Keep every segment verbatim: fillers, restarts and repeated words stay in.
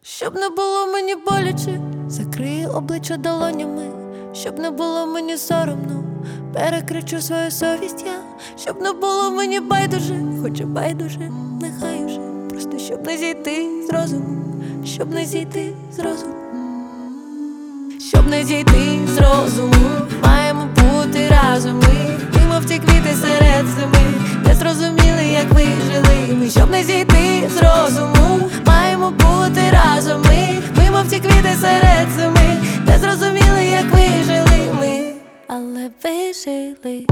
Щоб не було мені боляче, закрию обличчя долонями. Щоб не було мені соромно, перекричу свою совість я. Щоб не було мені байдуже, хоч і байдуже, нехай уже. Просто щоб не зійти з розуму, щоб не зійти з розуму. Щоб не зійти з розуму, маємо бути разом ми. Ми, мов ті квіти серед зими, не зрозуміли, як ви жили ми. Щоб не зійти з розуму, маємо бути разом ми. Ми, мов ті квіти серед зими, не зрозуміли, як ви жили ми, але ви жили.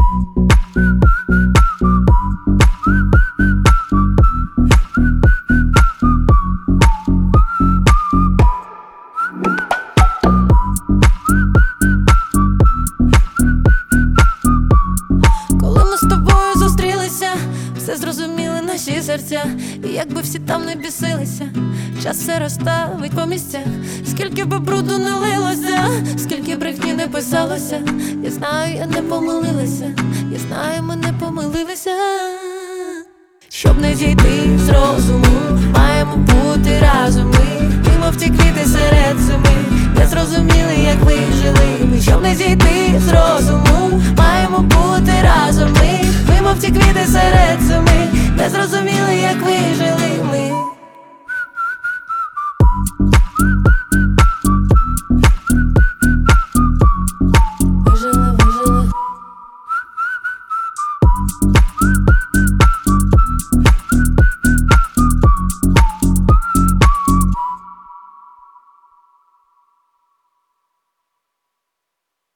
Все зрозуміли наші серця, і якби всі там не бісилися, час все розставить по місцях. Скільки би бруду не лилося, скільки брехні не писалося, я знаю, я не помилилася, я знаю, ми не помилилися. Щоб не зійти з розуму, маємо бути разом ми. Ми, мов ті квіти серед зими, не зрозуміли, як ви жили ми. Щоб не зійти з розуму, маємо бути разом ми. Ми, мов ті квіти серед зими, не зрозуміли, як ви жили ми.